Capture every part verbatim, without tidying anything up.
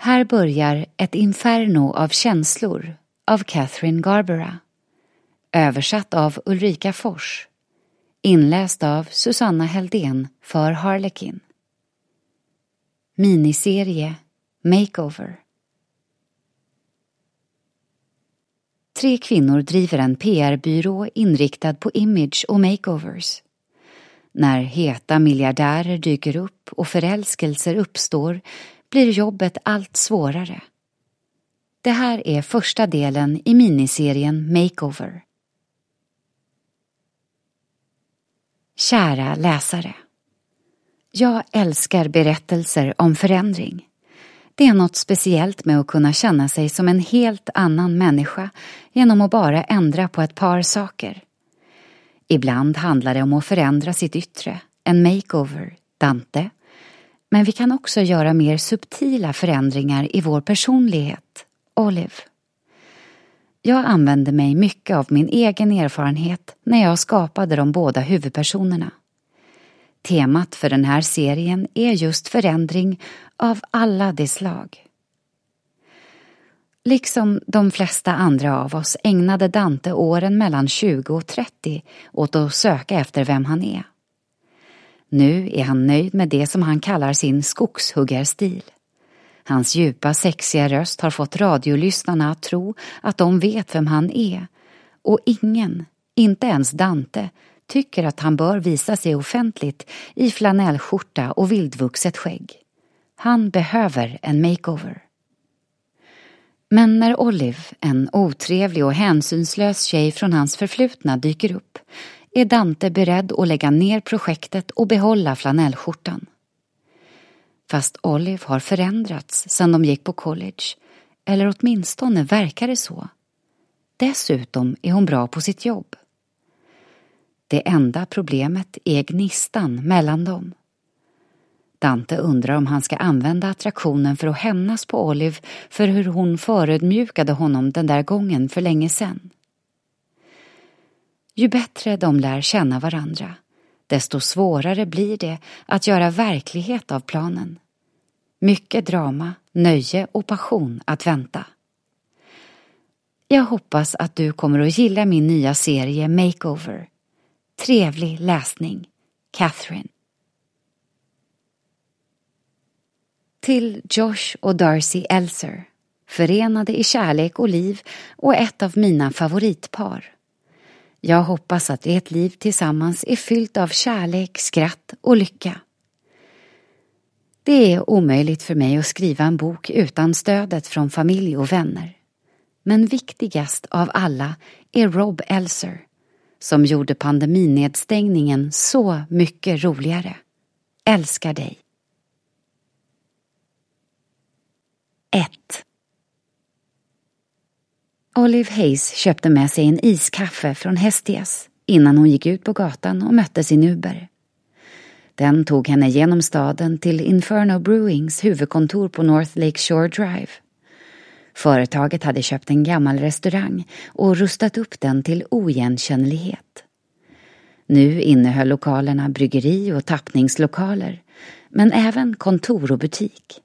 Här börjar Ett inferno av känslor av Catherine Garbera. Översatt av Ulrika Fors. Inläst av Susanna Heldén för Harlekin. Miniserie Makeover. Tre kvinnor driver en P R-byrå inriktad på image och makeovers. När heta miljardärer dyker upp och förälskelser uppstår blir jobbet allt svårare. Det här är första delen i miniserien Makeover. Kära läsare. Jag älskar berättelser om förändring. Det är något speciellt med att kunna känna sig som en helt annan människa genom att bara ändra på ett par saker. Ibland handlar det om att förändra sitt yttre, en makeover, Dante. Men vi kan också göra mer subtila förändringar i vår personlighet, Olive. Jag använde mig mycket av min egen erfarenhet när jag skapade de båda huvudpersonerna. Temat för den här serien är just förändring av alla de slag. Liksom de flesta andra av oss ägnade Dante åren mellan tjugo och trettio åt att söka efter vem han är. Nu är han nöjd med det som han kallar sin skogshuggarstil. Hans djupa, sexiga röst har fått radiolyssnarna att tro att de vet vem han är. Och ingen, inte ens Dante, tycker att han bör visa sig offentligt i flanellskjorta och vildvuxet skägg. Han behöver en makeover. Men när Olive, en otrevlig och hänsynslös tjej från hans förflutna, dyker upp är Dante beredd att lägga ner projektet och behålla flanellskjortan. Fast Olive har förändrats sedan de gick på college, eller åtminstone verkar det så. Dessutom är hon bra på sitt jobb. Det enda problemet är gnistan mellan dem. Dante undrar om han ska använda attraktionen för att hämnas på Olive för hur hon förödmjukade honom den där gången för länge sedan. Ju bättre de lär känna varandra, desto svårare blir det att göra verklighet av planen. Mycket drama, nöje och passion att vänta. Jag hoppas att du kommer att gilla min nya serie Makeover. Trevlig läsning, Catherine. Till Josh och Darcy Elser, förenade i kärlek och liv och ett av mina favoritpar. Jag hoppas att ert liv tillsammans är fyllt av kärlek, skratt och lycka. Det är omöjligt för mig att skriva en bok utan stödet från familj och vänner. Men viktigast av alla är Rob Elser, som gjorde pandeminedstängningen så mycket roligare. Älskar dig. ett. Olive Hayes köpte med sig en iskaffe från Hestias innan hon gick ut på gatan och mötte sin Uber. Den tog henne genom staden till Inferno Brewings huvudkontor på North Lake Shore Drive. Företaget hade köpt en gammal restaurang och rustat upp den till oigenkännlighet. Nu innehöll lokalerna bryggeri och tappningslokaler, men även kontor och butik.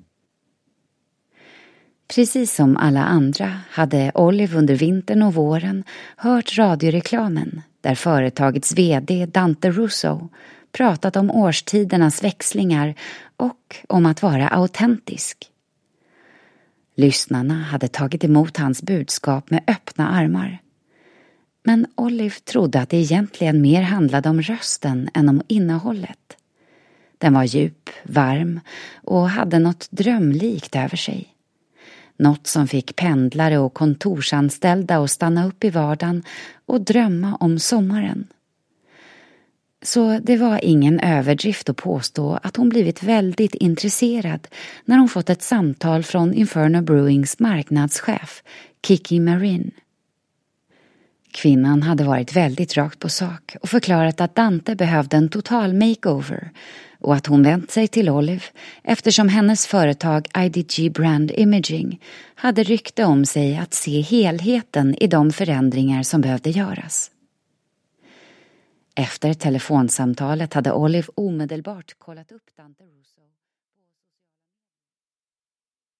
Precis som alla andra hade Olive under vintern och våren hört radioreklamen där företagets vd Dante Russo pratat om årstidernas växlingar och om att vara autentisk. Lyssnarna hade tagit emot hans budskap med öppna armar. Men Olive trodde att det egentligen mer handlade om rösten än om innehållet. Den var djup, varm och hade något drömlikt över sig. Något som fick pendlare och kontorsanställda att stanna upp i vardagen och drömma om sommaren. Så det var ingen överdrift att påstå att hon blivit väldigt intresserad när hon fått ett samtal från Inferno Brewings marknadschef, Kiki Marin. Kvinnan hade varit väldigt rakt på sak och förklarat att Dante behövde en total makeover och att hon vänt sig till Olive eftersom hennes företag I D G Brand Imaging hade rykte om sig att se helheten i de förändringar som behövde göras. Efter telefonsamtalet hade Olive omedelbart kollat upp Dante Russo.